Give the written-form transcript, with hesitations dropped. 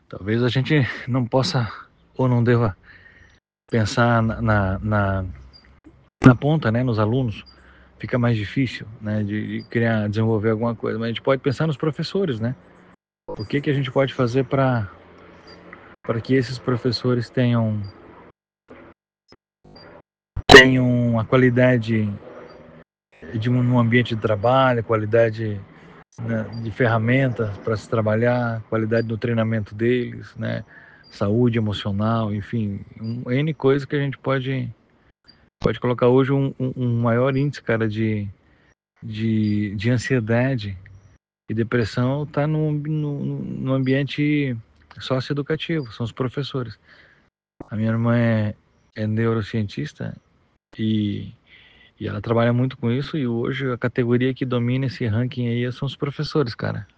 Talvez a gente não possa ou não deva pensar na ponta, né, nos alunos. Fica mais difícil, né, de criar, desenvolver alguma coisa. Mas a gente pode pensar nos professores, né? O que que a gente pode fazer para que esses professores tenham a qualidade de um ambiente de trabalho, qualidade, né, de ferramentas para se trabalhar, qualidade do treinamento deles, né? Saúde emocional, enfim, N coisas que a gente pode colocar hoje um maior índice, cara, de ansiedade e depressão está no ambiente socioeducativo, são os professores. A minha irmã é neurocientista e, e ela trabalha muito com isso, e hoje a categoria que domina esse ranking aí são os professores, cara.